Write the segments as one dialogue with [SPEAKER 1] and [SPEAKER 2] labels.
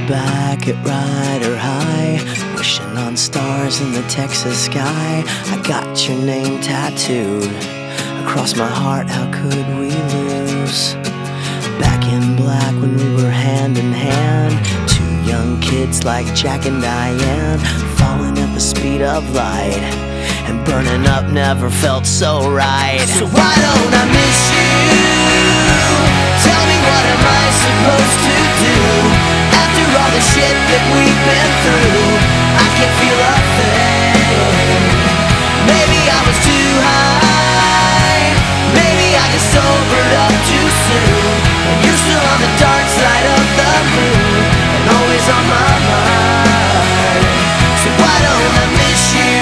[SPEAKER 1] back at Rider High, wishing on stars in the Texas sky. I got your name tattooed across my heart, how could we lose? Back in black when we were hand in hand, two young kids like Jack and Diane, falling at the speed of light, and burning up never felt so right. So why don't I miss you? Tell me, what am I supposed to do? After all the shit that we've been through, I can't feel a thing. Maybe I was too high, maybe I just sobered up too soon, and you're still on the dark side of the moon, and always on my mind. So why don't I miss you?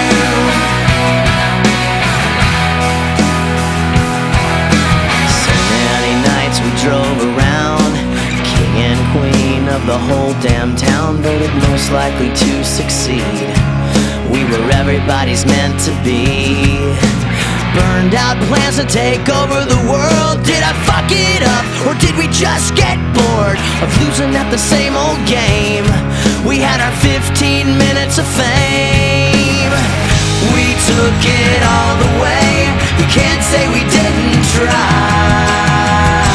[SPEAKER 1] So many nights we drove around, king and queen of the whole damn town, voted most likely to succeed. We were everybody's meant to be. Burned out plans to take over the world. Did I fuck it up, or did we just get bored of losing at the same old game? We had our 15 minutes of fame. We took it all the way. You can't say we didn't try.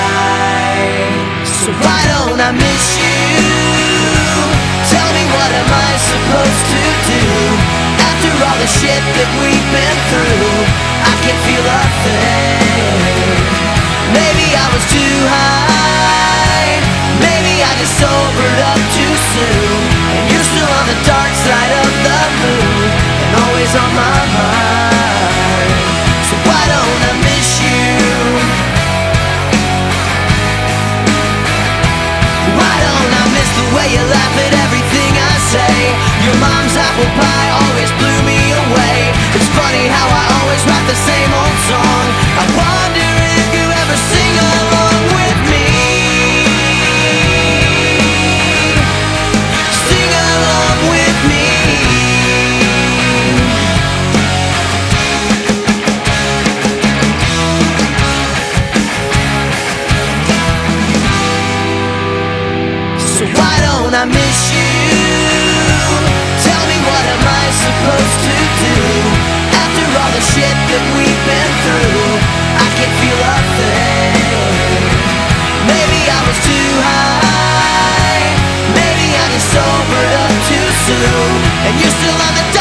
[SPEAKER 1] So why don't I miss you? Tell me, what am I supposed to do? After all the shit that we've been through, I can't feel a thing. Maybe I was too high, maybe I just sobered up too soon, and you're still on the dark side of the moon, and always on my mind. So why don't I miss you? Why don't I miss the way you laugh at everything I say? Your mom's apple pie always blew me away. It's funny how I always write the same old song. I wonder if you ever sing along with me. Sing along with me. So why don't I miss you? Tell me, what am I supposed to do? After all the shit that we've been through, I can't feel a thing. Maybe I was too high, maybe I just sobered up too soon, and you're still on the